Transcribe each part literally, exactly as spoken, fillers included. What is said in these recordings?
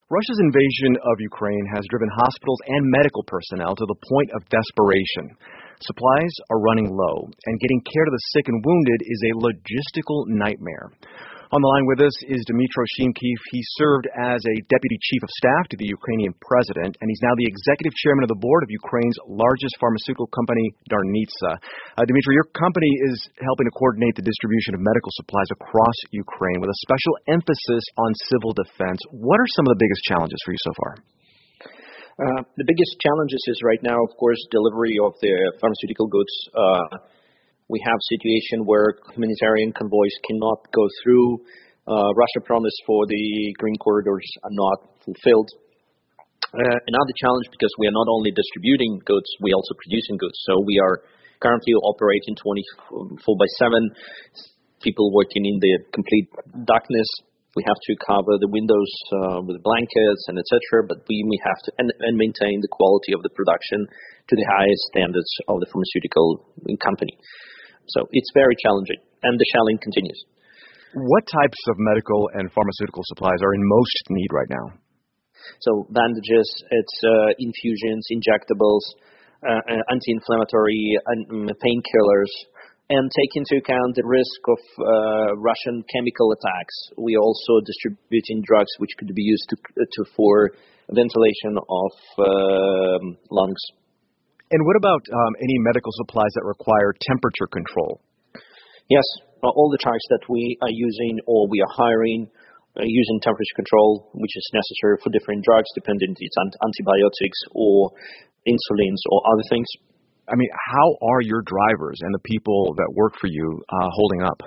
Russia's invasion of Ukraine has driven hospitals and medical personnel to the point of desperation. Supplies are running low, and getting care to the sick and wounded is a logistical nightmare. On the line with us is Dmytro Shymkiv. He served as a deputy chief of staff to the Ukrainian president, and he's now the executive chairman of the board of Ukraine's largest pharmaceutical company, Darnitsa. Uh, Dmytro, your company is helping to coordinate the distribution of medical supplies across Ukraine with a special emphasis on civil defense. What are some of the biggest challenges for you so far? Uh, the biggest challenges is right now, of course, delivery of the pharmaceutical goods. Uh, We have a situation where humanitarian convoys cannot go through. Uh, Russia promised for the green corridors are not fulfilled. Uh, another challenge, because we are not only distributing goods, we are also producing goods. So we are currently operating twenty-four by seven, people working in the complete darkness. We have to cover the windows uh, with blankets and et cetera. But we, we have to and, and maintain the quality of the production to the highest standards of the pharmaceutical company. So it's very challenging, and the shelling continues. What types of medical and pharmaceutical supplies are in most need right now? So bandages, it's uh, infusions, injectables, uh, uh, anti-inflammatory, uh, painkillers, and take into account the risk of uh, Russian chemical attacks. We are also distributing drugs which could be used to, to for ventilation of uh, lungs. And what about um, any medical supplies that require temperature control? Yes, all the types that we are using or we are hiring uh, using temperature control, which is necessary for different drugs, depending if it's antibiotics or insulins or other things. I mean, how are your drivers and the people that work for you uh, holding up?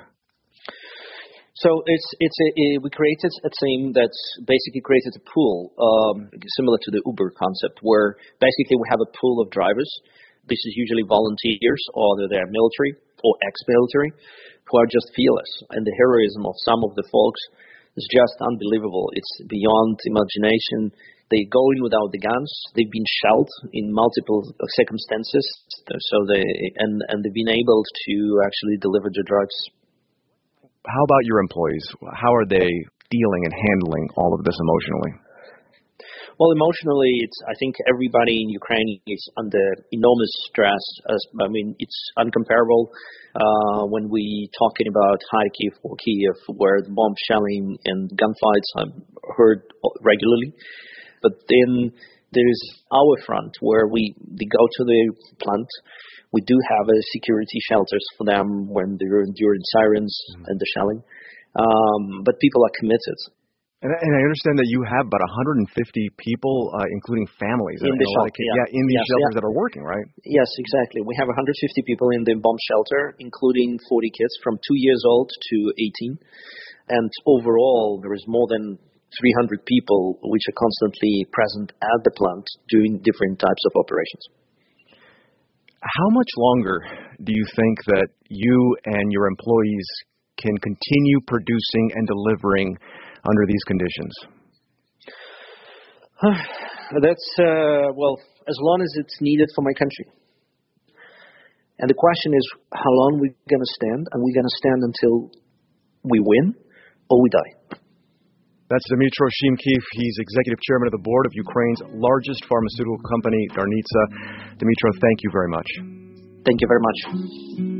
So it's it's a, a, we created a team that's basically created a pool um, similar to the Uber concept, where basically we have a pool of drivers. This is usually volunteers, or they're military or ex-military, who are just fearless. And the heroism of some of the folks is just unbelievable. It's beyond imagination. They go in without the guns. They've been shelled in multiple circumstances, so they and and they've been able to actually deliver the drugs. How about your employees? How are they dealing and handling all of this emotionally? Well, emotionally, it's, I think everybody in Ukraine is under enormous stress. As, I mean, it's uncomparable uh, when we talking about Kharkiv or Kiev, where the bomb shelling and gunfights are heard regularly. But then there is our front, where we they go to the plant. We do have a security shelters for them when they're enduring sirens mm-hmm. and the shelling. Um, but people are committed. And, and I understand that you have about one hundred fifty people, uh, including families. In and, the and shelter, yeah. yeah, in these yes, shelters yeah. that are working, right? Yes, exactly. We have one hundred fifty people in the bomb shelter, including forty kids from two years old to eighteen. And overall, there is more than three hundred people which are constantly present at the plant doing different types of operations. How much longer do you think that you and your employees can continue producing and delivering under these conditions? That's, uh, well, as long as it's needed for my country. And the question is, how long are we going to stand? And we're going to stand until we win or we die. That's Dmytro Shymkiv. He's executive chairman of the board of Ukraine's largest pharmaceutical company, Darnitsa. Dmytro, thank you very much. Thank you very much.